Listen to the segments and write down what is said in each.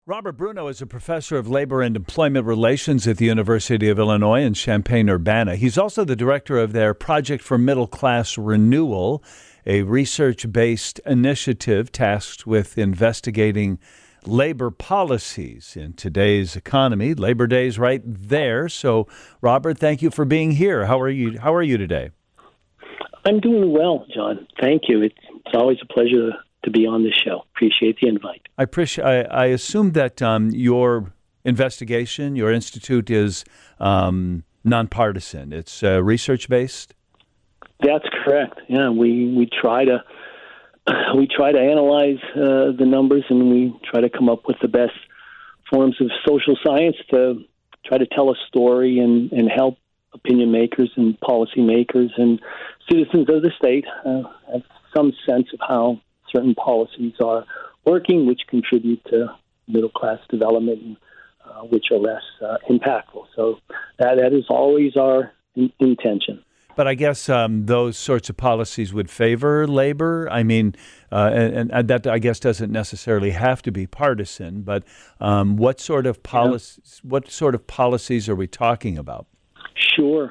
Robert Bruno is a professor of labor and employment relations at the University of Illinois in Champaign-Urbana. He's also the director of their Project for Middle Class Renewal, a research-based initiative tasked with investigating labor policies in today's economy. Labor Day's right there. So, Robert, thank you for being here. How are you today? I'm doing well, John. Thank you. It's always a pleasure to be on this show. Appreciate the invite. I assume that your investigation, your institute, is nonpartisan. It's research-based. That's correct. Yeah, we try to analyze the numbers, and we try to come up with the best forms of social science to try to tell a story and help opinion makers and policy makers and citizens of the state have some sense of how certain policies are working, which contribute to middle-class development, which are less impactful. So that is always our intention. But I guess those sorts of policies would favor labor. I mean, and that I guess doesn't necessarily have to be partisan. But what sort of policies? What sort of policies are we talking about? Sure.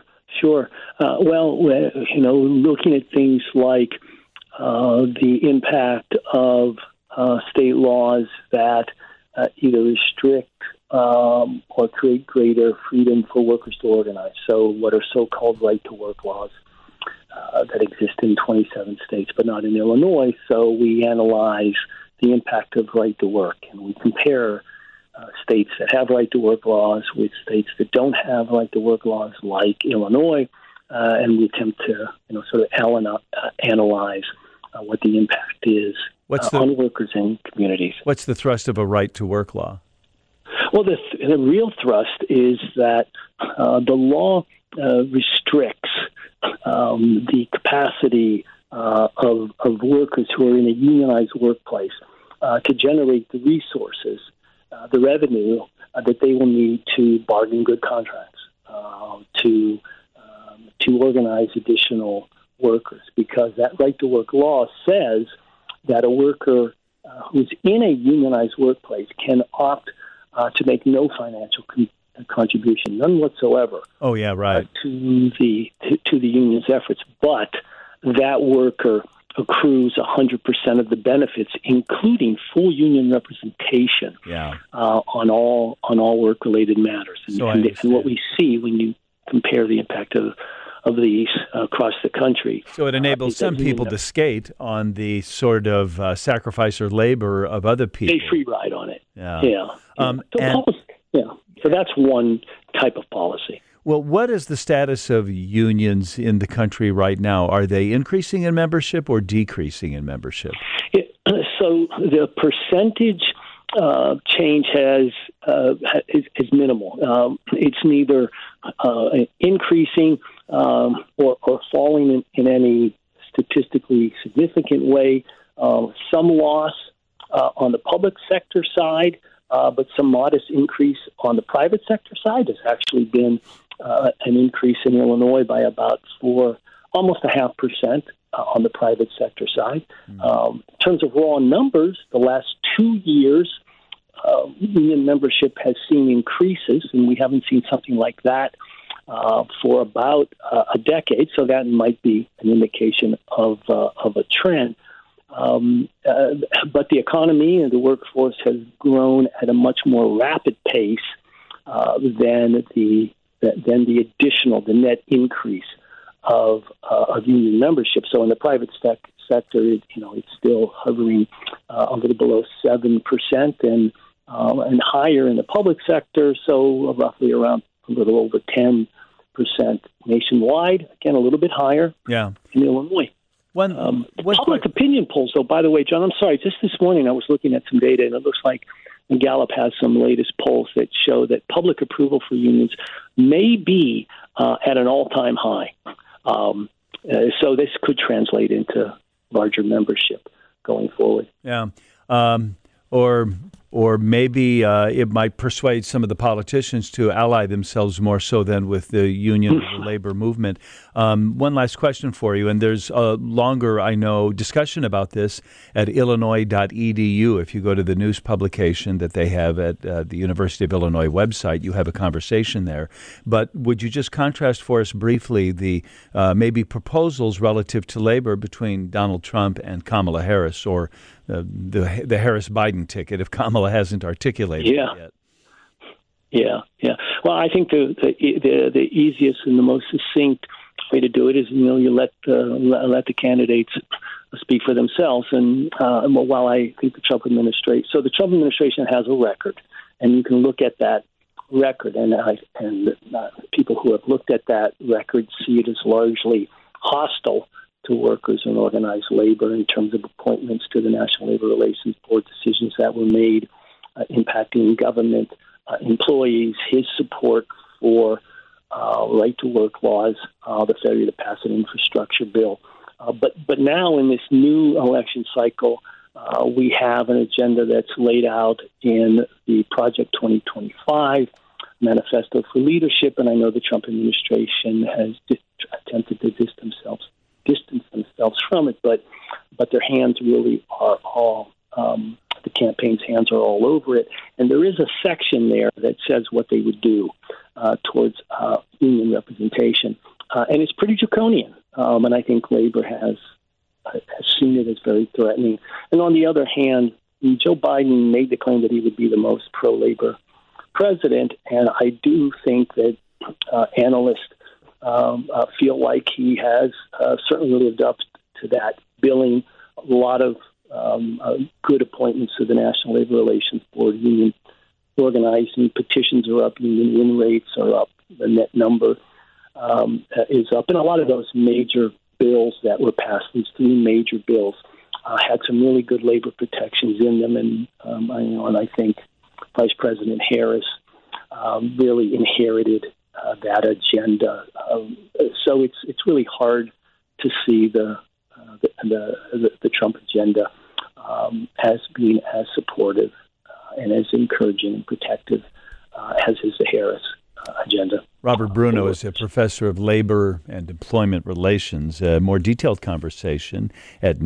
Looking at things like the impact of state laws that either restrict or create greater freedom for workers to organize. So what are so-called right-to-work laws that exist in 27 states, but not in Illinois. So we analyze the impact of right-to-work, and we compare states that have right-to-work laws with states that don't have right-to-work laws, like Illinois, and we attempt to, sort of analyze what the impact is on workers and communities. What's the thrust of a right-to-work law? Well, the real thrust is that the law restricts the capacity of workers who are in a unionized workplace to generate the resources, the revenue that they will need to bargain good contracts, to organize additional workers, because that right-to-work law says that a worker who's in a unionized workplace can opt to make no financial contribution, none whatsoever. Oh yeah, right. To the union's efforts, but that worker accrues 100% of the benefits, including full union representation. On all work-related matters. And what we see when you compare the impact of these across the country. So it enables some people to skate on the sort of sacrifice or labor of other people. They free ride on it. Yeah. So that's one type of policy. Well, what is the status of unions in the country right now? Are they increasing in membership or decreasing in membership? So the percentage change is minimal. It's neither increasing or falling in any statistically significant way. Some loss on the public sector side, but some modest increase on the private sector side. Has actually been an increase in Illinois by about almost 0.5% on the private sector side. In terms of raw numbers, the last 2 years, union membership has seen increases, and we haven't seen something like that for about a decade. So that might be an indication of a trend. But the economy and the workforce has grown at a much more rapid pace than the net increase of union membership. So in the private sector, it's still hovering a little below 7%, and higher in the public sector. So roughly around a little over 10% nationwide. Again, a little bit higher. In Illinois. Public opinion polls, though, by the way, John, I'm sorry, just this morning I was looking at some data, and it looks like Gallup has some latest polls that show that public approval for unions may be at an all-time high. So this could translate into larger membership going forward. Or or maybe it might persuade some of the politicians to ally themselves more so than with the union or the labor movement. One last question for you, and there's a longer, I know, discussion about this at illinois.edu. If you go to the news publication that they have at the University of Illinois website, you have a conversation there. But would you just contrast for us briefly the maybe proposals relative to labor between Donald Trump and Kamala Harris, or the Harris-Biden ticket, if Kamala hasn't articulated it yet? Yeah. Well, I think the easiest and the most succinct way to do it is, you let the candidates speak for themselves. And while I think the Trump administration has a record, and you can look at that record, and people who have looked at that record see it as largely hostile to workers and organized labor in terms of appointments to the National Labor Relations Board, decisions that were made impacting government employees, his support for right-to-work laws, the failure to pass an infrastructure bill. But now in this new election cycle, we have an agenda that's laid out in the Project 2025 Manifesto for Leadership, and I know the Trump administration has attempted to distance themselves from it, but their hands really are all, the campaign's hands are all over it. And there is a section there that says what they would do towards union representation. And it's pretty draconian. And I think labor has seen it as very threatening. And on the other hand, Joe Biden made the claim that he would be the most pro-labor president. And I do think that analysts feel like he has certainly lived up to that, billing a lot of good appointments to the National Labor Relations Board. Union organizing petitions are up, union win rates are up, the net number is up. And a lot of those major bills that were passed, these three major bills, had some really good labor protections in them. And I think Vice President Harris really inherited that agenda. So it's really hard to see the Trump agenda as being as supportive and as encouraging and protective as is the Harris agenda. Robert Bruno is a professor of labor and employment relations. A more detailed conversation at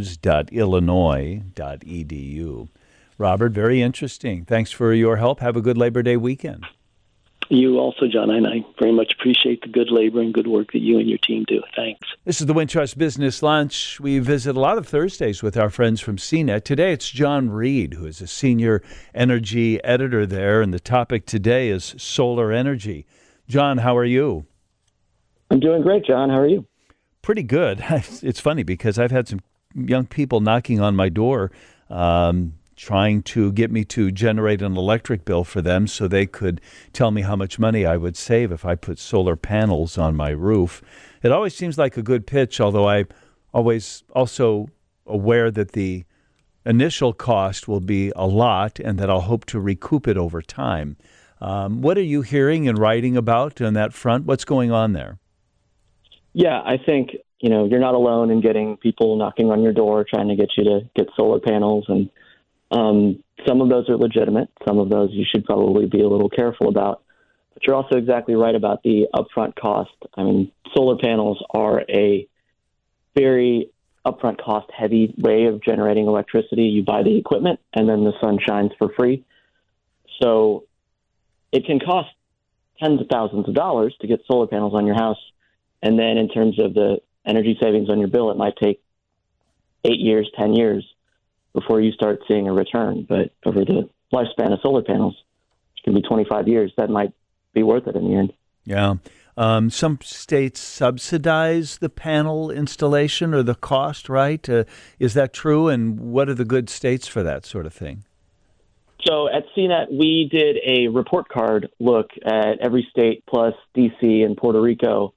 news.illinois.edu. Robert, very interesting. Thanks for your help. Have a good Labor Day weekend. You also, John, and I very much appreciate the good labor and good work that you and your team do. Thanks. This is the Wintrust Business Lunch. We visit a lot of Thursdays with our friends from CNET. Today it's John Reed, who is a senior energy editor there, and the topic today is solar energy. John, how are you? I'm doing great, John. How are you? Pretty good. It's funny because I've had some young people knocking on my door trying to get me to generate an electric bill for them so they could tell me how much money I would save if I put solar panels on my roof. It always seems like a good pitch, although I'm always also aware that the initial cost will be a lot and that I'll hope to recoup it over time. What are you hearing and writing about on that front? What's going on there? Yeah, I think, you're not alone in getting people knocking on your door trying to get you to get solar panels, and some of those are legitimate. Some of those you should probably be a little careful about. But you're also exactly right about the upfront cost. I mean, solar panels are a very upfront cost heavy way of generating electricity. You buy the equipment and then the sun shines for free. So it can cost tens of thousands of dollars to get solar panels on your house. And then in terms of the energy savings on your bill, it might take 8 years, 10 years before you start seeing a return. But over the lifespan of solar panels, which can be 25 years, that might be worth it in the end. Yeah. Some states subsidize the panel installation or the cost, right? Is that true? And what are the good states for that sort of thing? So at CNET, we did a report card look at every state plus D.C. and Puerto Rico.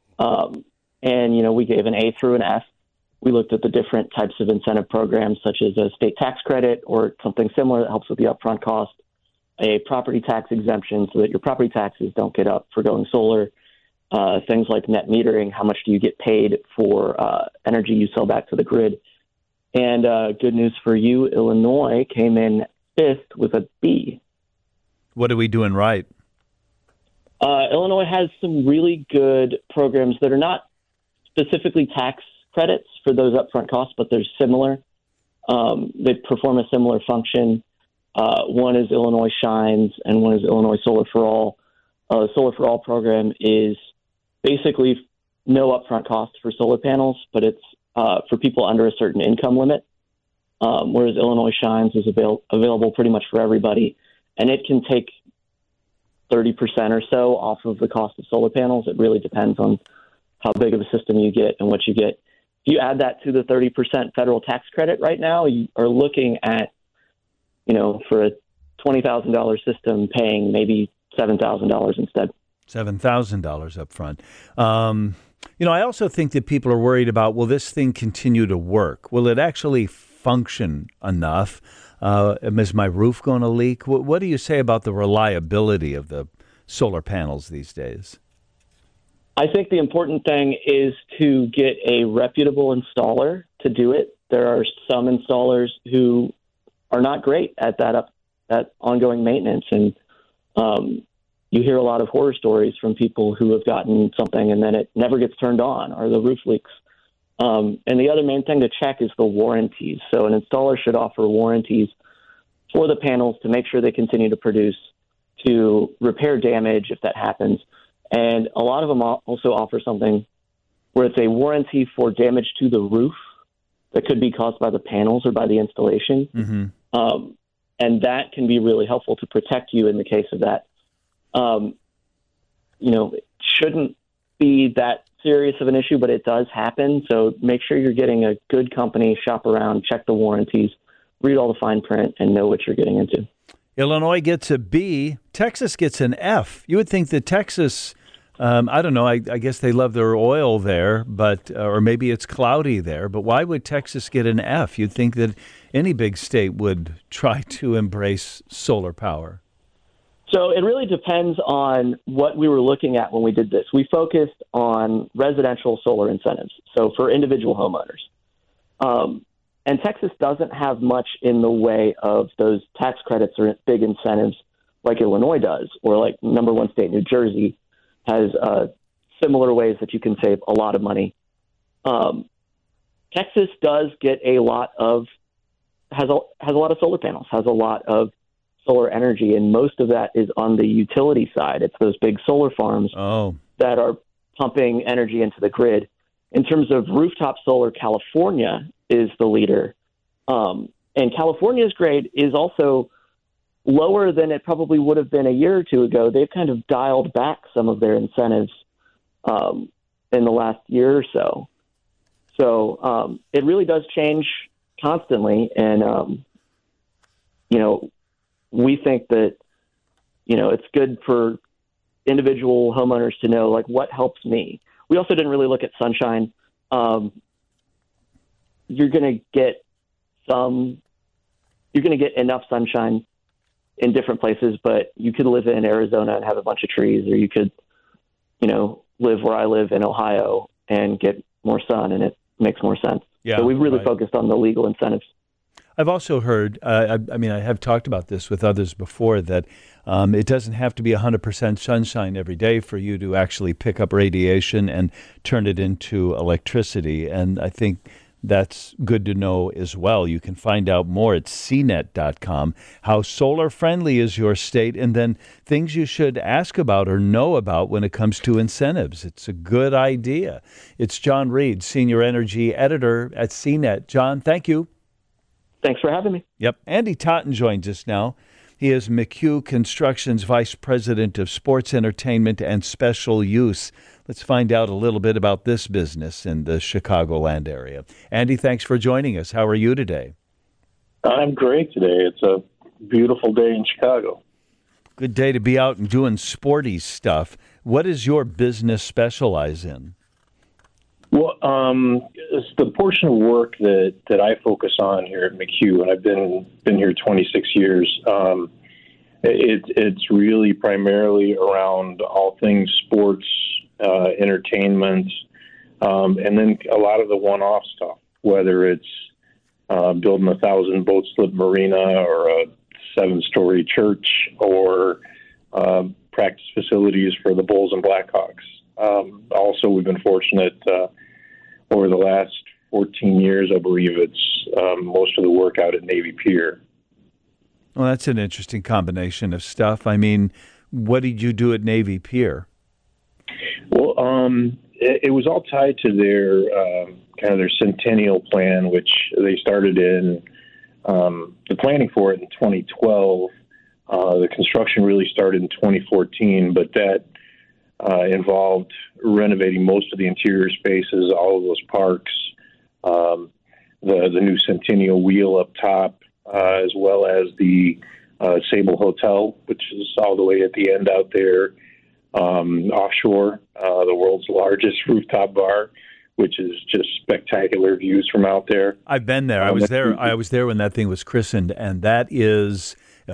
And we gave an A through an F. We looked at the different types of incentive programs, such as a state tax credit or something similar that helps with the upfront cost, a property tax exemption so that your property taxes don't get up for going solar, things like net metering, how much do you get paid for energy you sell back to the grid. And good news for you, Illinois came in fifth with a B. What are we doing right? Illinois has some really good programs that are not specifically tax credits for those upfront costs, but they're similar. They perform a similar function. One is Illinois Shines, and one is Illinois Solar for All. The Solar for All program is basically no upfront cost for solar panels, but it's for people under a certain income limit, whereas Illinois Shines is available pretty much for everybody, and it can take 30% or so off of the cost of solar panels. It really depends on how big of a system you get and what you get. If you add that to the 30% federal tax credit right now, you are looking at, for a $20,000 system paying maybe $7,000 instead. $7,000 up front. I also think that people are worried about, will this thing continue to work? Will it actually function enough? Is my roof going to leak? What do you say about the reliability of the solar panels these days? I think the important thing is to get a reputable installer to do it. There are some installers who are not great at that ongoing maintenance, and you hear a lot of horror stories from people who have gotten something and then it never gets turned on or the roof leaks. And the other main thing to check is the warranties. So an installer should offer warranties for the panels to make sure they continue to produce, to repair damage if that happens. And a lot of them also offer something where it's a warranty for damage to the roof that could be caused by the panels or by the installation. Mm-hmm. And that can be really helpful to protect you in the case of that. It shouldn't be that serious of an issue, but it does happen. So make sure you're getting a good company, shop around, check the warranties, read all the fine print, and know what you're getting into. Illinois gets a B. Texas gets an F. You would think that Texas, I don't know, I guess they love their oil there, but or maybe it's cloudy there. But why would Texas get an F? You'd think that any big state would try to embrace solar power. So it really depends on what we were looking at when we did this. We focused on residential solar incentives, so for individual homeowners. And Texas doesn't have much in the way of those tax credits or big incentives like Illinois does, or like number one state, New Jersey, has similar ways that you can save a lot of money. Texas does get has a lot of solar panels, has a lot of solar energy, and most of that is on the utility side. It's those big solar farms that are pumping energy into the grid. In terms of rooftop solar, California is the leader. And California's grade is also lower than it probably would have been a year or two ago. They've kind of dialed back some of their incentives in the last year or so. So it really does change constantly. And, we think that, it's good for individual homeowners to know, like, what helps me. We also didn't really look at sunshine. You're going to get enough sunshine in different places, but you could live in Arizona and have a bunch of trees, or you could, live where I live in Ohio and get more sun, and it makes more sense. Yeah, so we've really focused on the legal incentives. I've also heard, I have talked about this with others before, that it doesn't have to be 100% sunshine every day for you to actually pick up radiation and turn it into electricity. And I think that's good to know as well. You can find out more at cnet.com, how solar friendly is your state, and then things you should ask about or know about when it comes to incentives. It's a good idea. It's John Reed, Senior Energy Editor at CNET. John, thank you. Thanks for having me. Yep. Andy Totten joins us now. He is McHugh Construction's Vice President of Sports Entertainment and Special Use. Let's find out a little bit about this business in the Chicagoland area. Andy, thanks for joining us. How are you today? I'm great today. It's a beautiful day in Chicago. Good day to be out and doing sporty stuff. What does your business specialize in? Well, it's the portion of work that I focus on here at McHugh, and I've been here 26 years. It's really primarily around all things sports, entertainment, and then a lot of the one-off stuff, whether it's building a 1,000 boat slip marina or a 7-story church or practice facilities for the Bulls and Blackhawks. Also, we've been fortunate over the last 14 years, I believe it's most of the work out at Navy Pier. Well, that's an interesting combination of stuff. I mean, what did you do at Navy Pier? Well, it was all tied to their kind of their centennial plan, which they started in the planning for it in 2012. The construction really started in 2014, but that involved renovating most of the interior spaces, all of those parks, the new Centennial Wheel up top, as well as the Sable Hotel, which is all the way at the end out there, offshore, the world's largest rooftop bar, which is just spectacular views from out there. I've been there. I was there. I was there when that thing was christened, and that is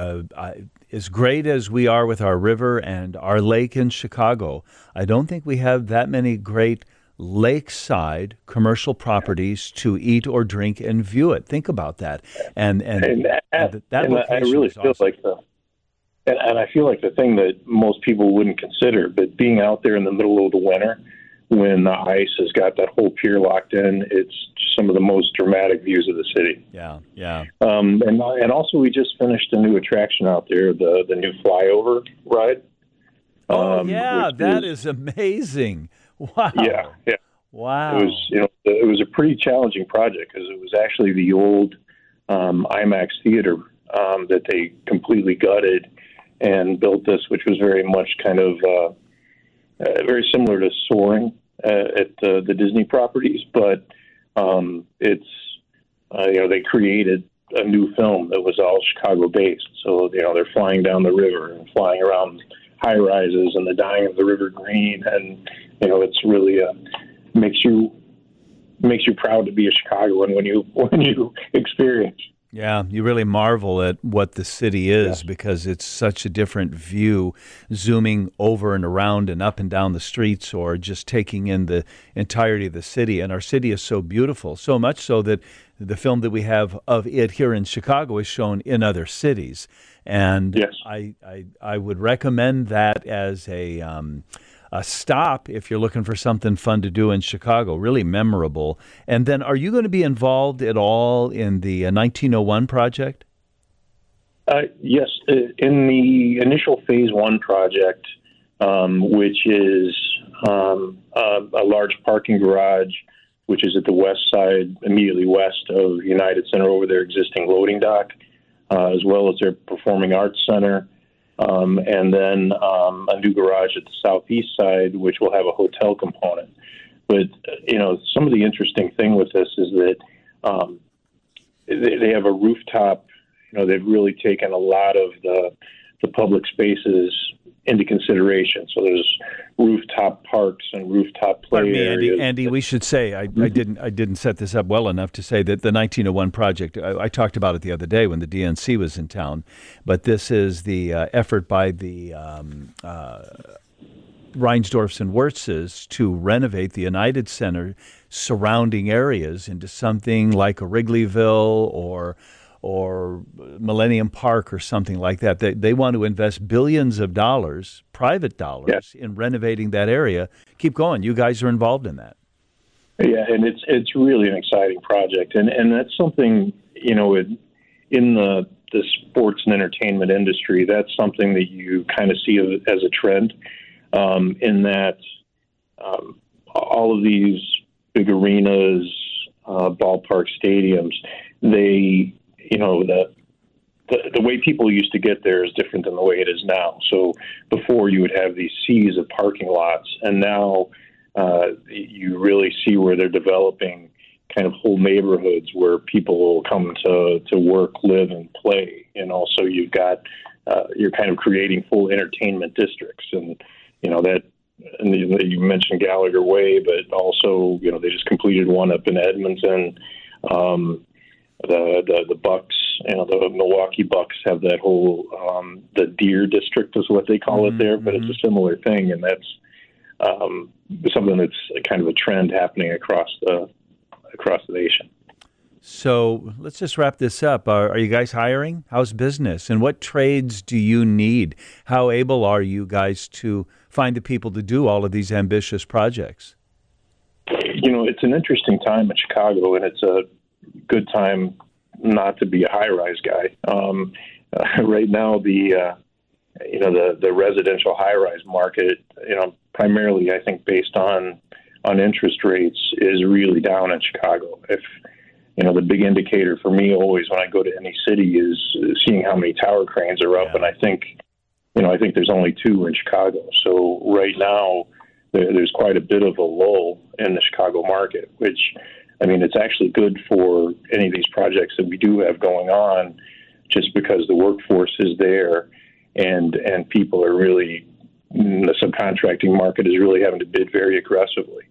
as great as we are with our river and our lake in Chicago. I don't think we have that many great lakeside commercial properties to eat or drink and view it. Think about that. And that I really feel awesome. And I feel like the thing that most people wouldn't consider, but being out there in the middle of the winter when the ice has got that whole pier locked in, it's some of the most dramatic views of the city. Yeah, yeah. And also we just finished a new attraction out there, the new flyover ride. Oh, yeah, that is amazing. Wow. Yeah. Wow. It was a pretty challenging project because it was actually the old IMAX theater that they completely gutted and built this, which was very much kind of very similar to Soaring at the Disney properties, but it's they created a new film that was all Chicago based. So they're flying down the river and flying around high rises and the dyeing of the river green, and it's really makes you proud to be a Chicagoan when you experience. Yeah, you really marvel at what the city is because it's such a different view, zooming over and around and up and down the streets or just taking in the entirety of the city. And our city is so beautiful, so much so that the film that we have of it here in Chicago is shown in other cities. And yes. I would recommend that as a stop if you're looking for something fun to do in Chicago, really memorable. And then are you going to be involved at all in the 1901 project? Yes. In the initial Phase 1 project, which is a large parking garage, which is at the west side, immediately west of United Center over their existing loading dock, as well as their Performing Arts Center. And then a new garage at the southeast side, which will have a hotel component. But, some of the interesting thing with this is that they have a rooftop. They've really taken a lot of the public spaces into consideration. So there's rooftop parks and rooftop play areas. Andy, we should say I didn't set this up well enough to say that the 1901 project. I talked about it the other day when the DNC was in town, but this is the effort by the Reinsdorfs and Wurzes to renovate the United Center surrounding areas into something like a Wrigleyville or Millennium Park or something like that. They want to invest billions of dollars, private dollars, in renovating that area. Keep going. You guys are involved in that. Yeah, and it's really an exciting project. And that's something, in the sports and entertainment industry, that's something that you kind of see as a trend, in that all of these big arenas, ballpark stadiums, they the way people used to get there is different than the way it is now. So before you would have these seas of parking lots, and now you really see where they're developing kind of whole neighborhoods where people will come to work, live, and play. So you've got you're kind of creating full entertainment districts, and and you mentioned Gallagher Way, but also they just completed one up in Edmonton. The Bucks, the Milwaukee Bucks have that whole the Deer District is what they call it there, but it's a similar thing, and that's something that's kind of a trend happening across the nation. So let's just wrap this up. Are you guys hiring? How's business? And what trades do you need? How able are you guys to find the people to do all of these ambitious projects? It's an interesting time in Chicago, and it's a good time not to be a high-rise guy. Right now, the residential high-rise market, primarily I think based on interest rates, is really down in Chicago. If the big indicator for me always when I go to any city is seeing how many tower cranes are up, and I think there's only 2 in Chicago. So right now there's quite a bit of a lull in the Chicago market, which it's actually good for any of these projects that we do have going on, just because the workforce is there and people are really, the subcontracting market is really having to bid very aggressively.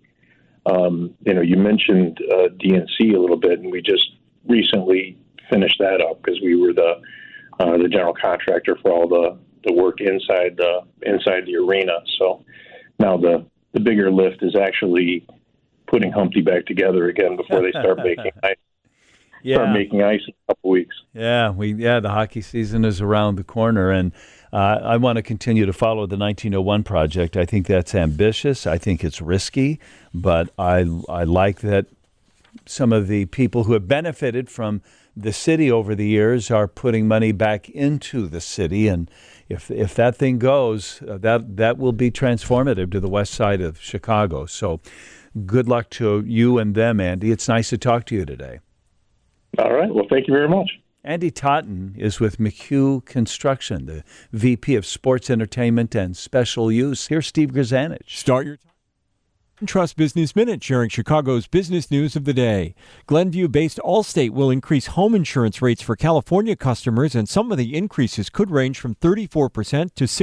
You mentioned DNC a little bit, and we just recently finished that up because we were the general contractor for all the work inside the arena. So now the bigger lift is actually putting Humpty back together again before they start making ice. Start making ice in a couple weeks. The hockey season is around the corner, and I want to continue to follow the 1901 project. I think that's ambitious. I think it's risky, but I like that some of the people who have benefited from the city over the years are putting money back into the city, and if that thing goes, that will be transformative to the west side of Chicago. So good luck to you and them, Andy. It's nice to talk to you today. All right. Well, thank you very much. Andy Totten is with McHugh Construction, the VP of Sports Entertainment and Special Use. Here's Steve Grzanich. Start your Trust Business Minute, sharing Chicago's business news of the day. Glenview-based Allstate will increase home insurance rates for California customers, and some of the increases could range from 34% to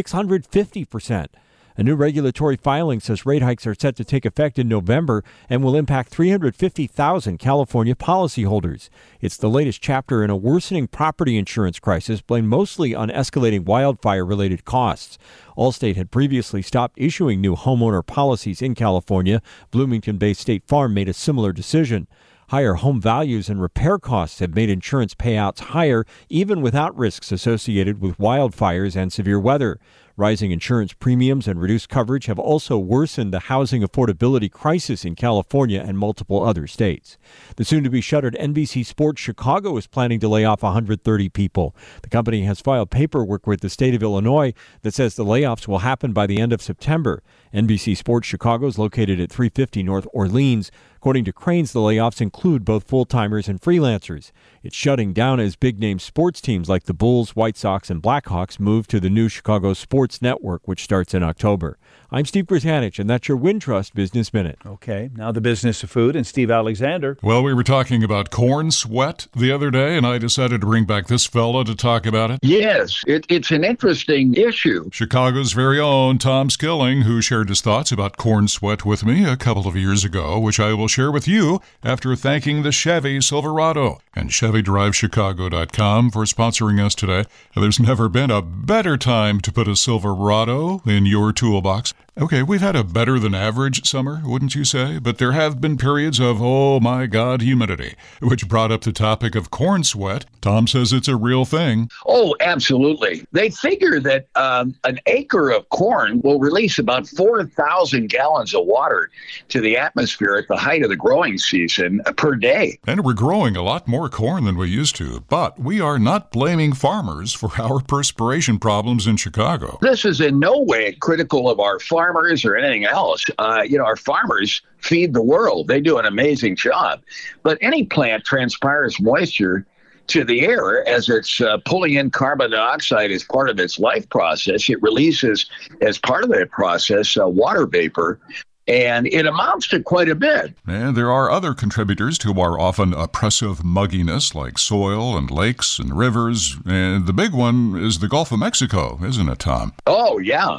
650%. A new regulatory filing says rate hikes are set to take effect in November and will impact 350,000 California policyholders. It's the latest chapter in a worsening property insurance crisis blamed mostly on escalating wildfire-related costs. Allstate had previously stopped issuing new homeowner policies in California. Bloomington-based State Farm made a similar decision. Higher home values and repair costs have made insurance payouts higher, even without risks associated with wildfires and severe weather. Rising insurance premiums and reduced coverage have also worsened the housing affordability crisis in California and multiple other states. The soon-to-be-shuttered NBC Sports Chicago is planning to lay off 130 people. The company has filed paperwork with the state of Illinois that says the layoffs will happen by the end of September. NBC Sports Chicago is located at 350 North Orleans. According to Cranes, the layoffs include both full-timers and freelancers. It's shutting down as big-name sports teams like the Bulls, White Sox, and Blackhawks move to the new Chicago Sports Network, which starts in October. I'm Steve Grzanich, and that's your Wintrust Business Minute. Okay, now the business of food and Steve Alexander. Well, we were talking about corn sweat the other day, and I decided to bring back this fella to talk about it. Yes, it's an interesting issue. Chicago's very own Tom Skilling, who shared his thoughts about corn sweat with me a couple of years ago, which I will share with you after thanking the Chevy Silverado and ChevyDriveChicago.com for sponsoring us today. There's never been a better time to put a Silverado in your toolbox. Okay, we've had a better than average summer, wouldn't you say? But there have been periods of, oh my God, humidity, which brought up the topic of corn sweat. Tom says it's a real thing. Oh, absolutely. They figure that an acre of corn will release about 4,000 gallons of water to the atmosphere at the height of the growing season per day. And we're growing a lot more corn than we used to, but we are not blaming farmers for our perspiration problems in Chicago. This is in no way critical of our farmers or anything else. Our farmers feed the world. They do an amazing job. But any plant transpires moisture to the air as it's pulling in carbon dioxide as part of its life process. It releases, as part of that process, water vapor. And it amounts to quite a bit. And there are other contributors to our often oppressive mugginess, like soil and lakes and rivers. And the big one is the Gulf of Mexico, isn't it, Tom? Oh, yeah.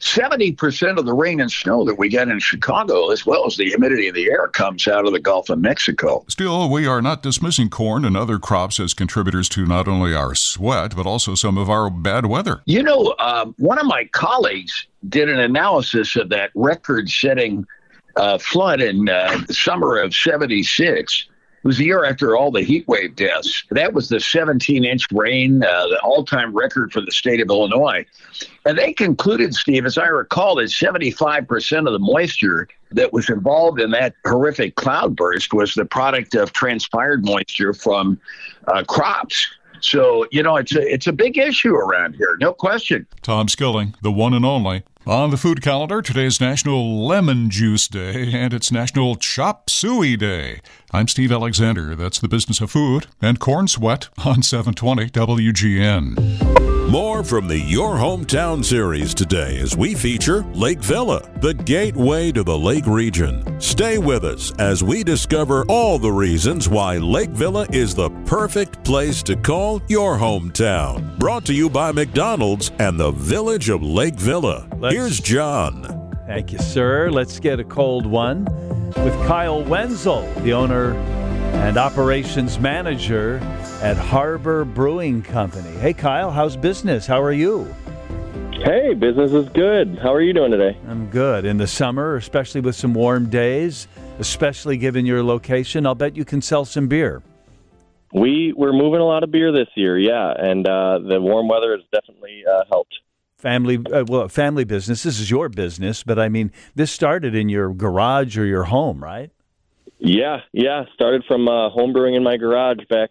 70% of the rain and snow that we get in Chicago, as well as the humidity of the air, comes out of the Gulf of Mexico. Still, we are not dismissing corn and other crops as contributors to not only our sweat, but also some of our bad weather. You know, one of my colleagues did an analysis of that record-setting flood in the summer of '76, It was the year after all the heat wave deaths. That was the 17-inch rain, the all-time record for the state of Illinois. And they concluded, Steve, as I recall, that 75% of the moisture that was involved in that horrific cloudburst was the product of transpired moisture from crops. So, it's a big issue around here, no question. Tom Skilling, the one and only. On the food calendar, today's National Lemon Juice Day, and it's National Chop Suey Day. I'm Steve Alexander. That's the business of food and Corn Sweat on 720 WGN. More from the Your Hometown series today as we feature Lake Villa, the gateway to the Lake region. Stay with us as we discover all the reasons why Lake Villa is the perfect place to call your hometown. Brought to you by McDonald's and the Village of Lake Villa. Here's John. Thank you, sir. Let's get a cold one with Kyle Wenzel, the owner and operations manager at Harbor Brewing Company. Hey, Kyle, how's business? How are you? Hey, business is good. How are you doing today? I'm good. In the summer, especially with some warm days, especially given your location, I'll bet you can sell some beer. We're moving a lot of beer this year, yeah, and the warm weather has definitely helped. Family business. This is your business, but I mean, this started in your garage or your home, right? Yeah. Started from home brewing in my garage back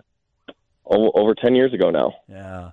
over 10 years ago now. Yeah.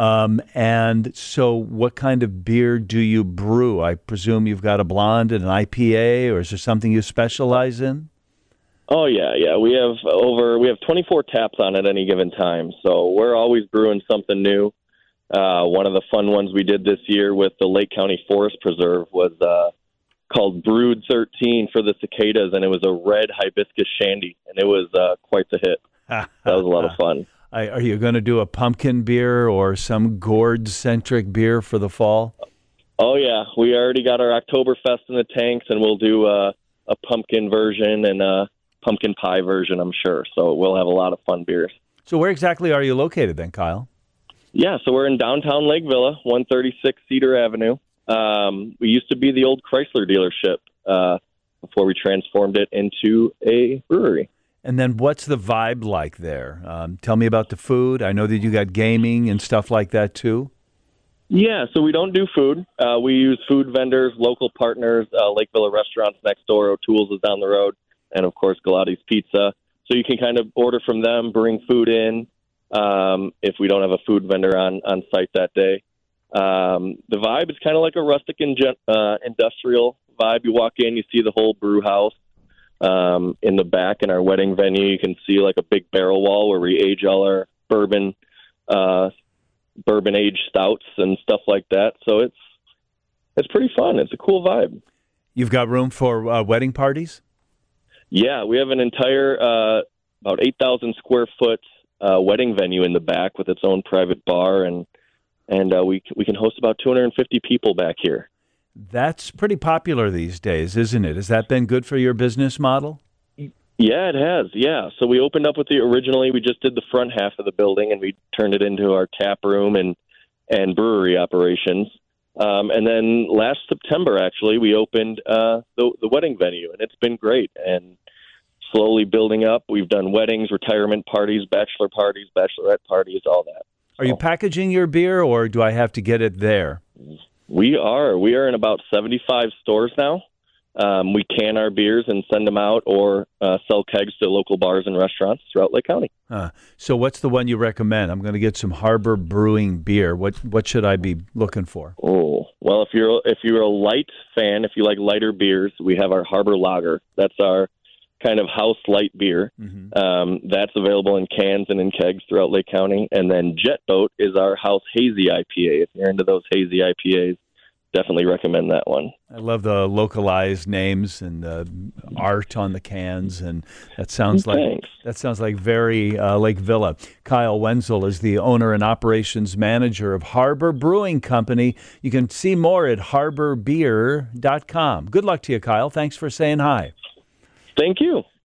And so what kind of beer do you brew? I presume you've got a blonde and an IPA, or is there something you specialize in? Oh, yeah. We have 24 taps on at any given time, so we're always brewing something new. One of the fun ones we did this year with the Lake County Forest Preserve was called Brood 13 for the cicadas, and it was a red hibiscus shandy, and it was quite the hit. That was a lot of fun. Are you going to do a pumpkin beer or some gourd-centric beer for the fall? Oh, yeah. We already got our Oktoberfest in the tanks, and we'll do a pumpkin version and a pumpkin pie version, I'm sure. So we'll have a lot of fun beers. So where exactly are you located then, Kyle? Yeah, so we're in downtown Lake Villa, 136 Cedar Avenue. We used to be the old Chrysler dealership before we transformed it into a brewery. And then what's the vibe like there? Tell me about the food. I know that you got gaming and stuff like that too. Yeah, so we don't do food. We use food vendors, local partners, Lake Villa restaurants next door, O'Toole's is down the road, and of course Galati's Pizza. So you can kind of order from them, bring food in if we don't have a food vendor on site that day. The vibe is kind of like a rustic industrial vibe. You walk in, you see the whole brew house. In the back in our wedding venue, you can see like a big barrel wall where we age all our bourbon aged stouts and stuff like that. So it's pretty fun. It's a cool vibe. You've got room for wedding parties? Yeah, we have an entire about 8,000 square foot wedding venue in the back with its own private bar, and we can host about 250 people back here. That's pretty popular these days, isn't it? Has that been good for your business model? Yeah, it has. Yeah. So we opened up with originally we just did the front half of the building, and we turned it into our tap room and brewery operations. And then last September, actually, we opened the wedding venue, and it's been great. And slowly building up. We've done weddings, retirement parties, bachelor parties, bachelorette parties, all that. Are you packaging your beer, or do I have to get it there? We are. We are in about 75 stores now. We can our beers and send them out, or sell kegs to local bars and restaurants throughout Lake County. So what's the one you recommend? I'm going to get some Harbor Brewing beer. What should I be looking for? Oh, well, if you're a light fan, if you like lighter beers, we have our Harbor Lager. That's our kind of house light beer. Mm-hmm. That's available in cans and in kegs throughout Lake County. And then Jet Boat is our house hazy IPA. If you're into those hazy IPAs, definitely recommend that one. I love the localized names and the art on the cans, and that sounds like very Lake Villa. Kyle Wenzel is the owner and operations manager of Harbor Brewing Company. You can see more at harborbeer.com. Good luck to you, Kyle. Thanks for saying hi. Thank you.